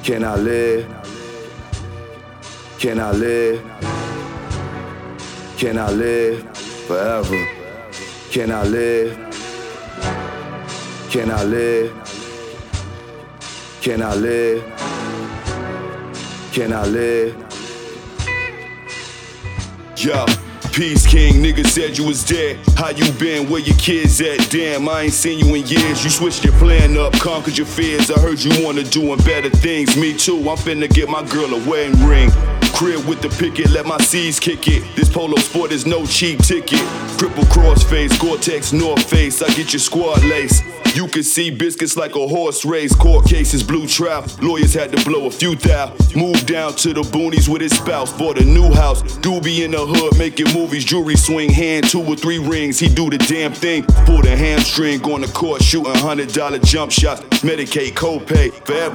Can I live? Can I live? Can I live forever? Can I live? Can I live? Can I live? Can I live? Yo, Peace King, nigga said you was dead. How you been? Where your kids at? Damn, I ain't seen you in years. You switched your plan up, conquered your fears. I heard you wanna doing better things. Me too, I'm finna get my girl a wedding ring. Crib with the picket, let my seeds kick it. This polo sport is no cheap ticket. Triple crossface, Gore-Tex North Face. I get your squad lace. You can see biscuits like a horse race. Court cases, blue trap. Lawyers had to blow a few thou. Moved down to the boonies with his spouse. Bought a new house. Doobie in the hood, making movies. Jewelry swing, hand 2 or 3 rings. He do the damn thing. Pulled a hamstring, going to court, shooting $100 jump shots. Medicaid, copay, forever